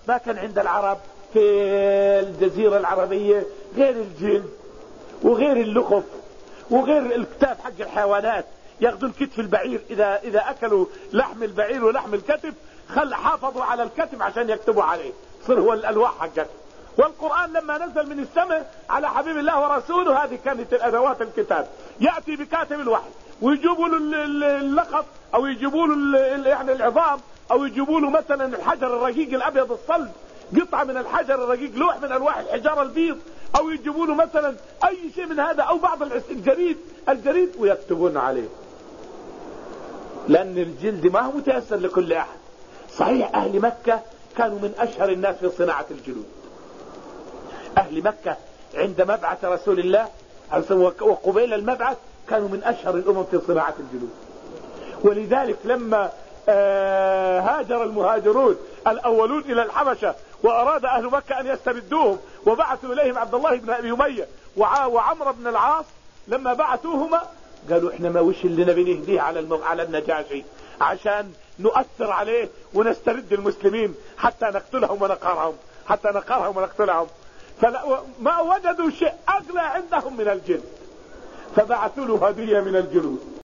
ما كان عند العرب في الجزيرة العربية غير الجلد وغير اللخف وغير الكتاب حق الحيوانات. ياخذوا الكتف البعير، إذا أكلوا لحم البعير ولحم الكتف حافظوا على الكتف عشان يكتبوا عليه، صار هو الألواح حقته. والقرآن لما نزل من السماء على حبيب الله ورسوله هذه كانت الأدوات الكتاب. يأتي بكاتب الوحي ويجيبوا له اللقط أو يجيبوا له يعني العظام أو يجيبوا له مثلا الحجر الرقيق الأبيض الصلب، قطعة من الحجر الرقيق، لوح من ألواح الحجارة البيض، أو يجيبوا له مثلا أي شيء من هذا أو بعض الجريد ويكتبون عليه. لأن الجلد ما هو متيسر لكل أحد. صحيح أهل مكة كانوا من أشهر الناس في صناعة الجلود. أهل مكة عند مبعث رسول الله وقبيل المبعث كانوا من أشهر الأمم في صناعة الجلود. ولذلك لما هاجر المهاجرون الأولون إلى الحبشة وأراد أهل مكة أن يستردوهم وبعثوا إليهم عبد الله بن أبي أمية وعمر بن العاص، لما بعثوهما قالوا إحنا ما وش اللي نبي نهديه على النجاشي عشان نؤثر عليه ونسترد المسلمين حتى نقتلهم ونقتلهم. فما وجدوا شيء أغلى عندهم من الجلد، فبعثوا له هدية من الجلود.